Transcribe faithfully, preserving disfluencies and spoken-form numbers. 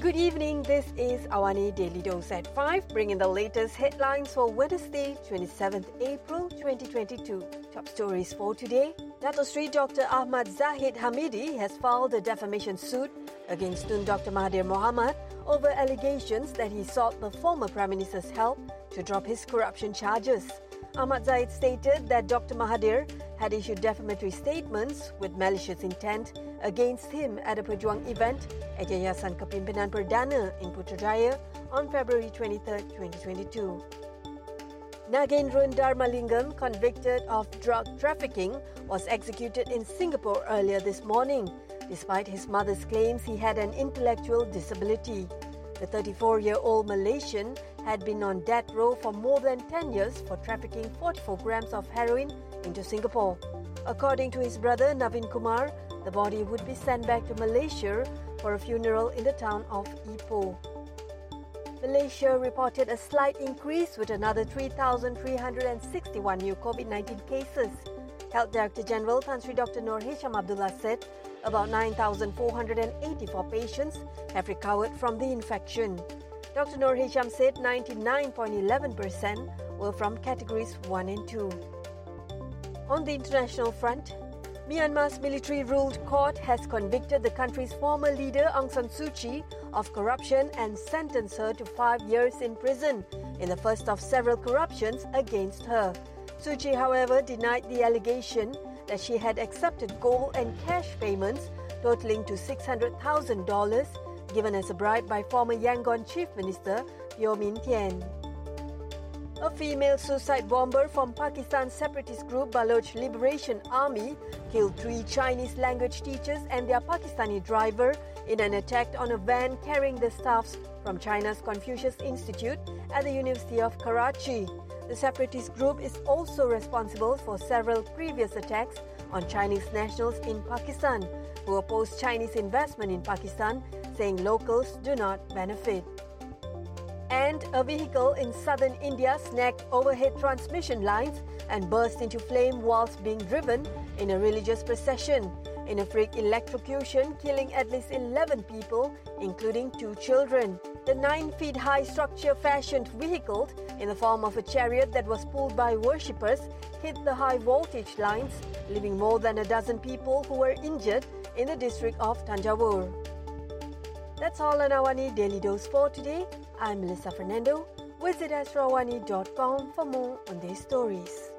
Good evening, this is Awani Daily Dose at five, bringing the latest headlines for Wednesday, twenty-seventh April twenty twenty-two. Top stories for today. Dato Sri Doctor Ahmad Zahid Hamidi has filed a defamation suit against Tun Doctor Mahathir Mohamad over allegations that he sought the former Prime Minister's help to drop his corruption charges. Ahmad Zahid stated that Doctor Mahathir had issued defamatory statements with malicious intent against him at a Pejuang event at Yayasan Kepimpinan Perdana in Putrajaya on February twenty-third, twenty twenty-two. Nagendran Dharmalingam, convicted of drug trafficking, was executed in Singapore earlier this morning, despite his mother's claims he had an intellectual disability. The thirty-four-year-old Malaysian had been on death row for more than ten years for trafficking forty-four grams of heroin into Singapore. According to his brother Navin Kumar, the body would be sent back to Malaysia for a funeral in the town of Ipoh. Malaysia reported a slight increase with another three thousand three hundred sixty-one new COVID nineteen cases. Health Director General Tan Sri Doctor Noor Hisham Abdullah said about nine thousand four hundred eighty-four patients have recovered from the infection. Doctor Noor Hisham said ninety-nine point one one percent were from categories one and two. On the international front, Myanmar's military-ruled court has convicted the country's former leader Aung San Suu Kyi of corruption and sentenced her to five years in prison in the first of several corruptions against her. Suu Kyi, however, denied the allegation that she had accepted gold and cash payments totaling to six hundred thousand dollars given as a bribe by former Yangon Chief Minister Teo Min Tien. A female suicide bomber from Pakistan's separatist group Baloch Liberation Army killed three Chinese language teachers and their Pakistani driver in an attack on a van carrying the staffs from China's Confucius Institute at the University of Karachi. The separatist group is also responsible for several previous attacks on Chinese nationals in Pakistan who oppose Chinese investment in Pakistan, saying locals do not benefit. And a vehicle in southern India snagged overhead transmission lines and burst into flame whilst being driven in a religious procession, in a freak electrocution killing at least eleven people, including two children. The nine-feet-high structure-fashioned vehicle, in the form of a chariot that was pulled by worshippers, hit the high-voltage lines, leaving more than a dozen people who were injured in the district of Tanjavur. That's all on Awani Daily Dose for today. I'm Melissa Fernando. Visit astro awani dot com for more on these stories.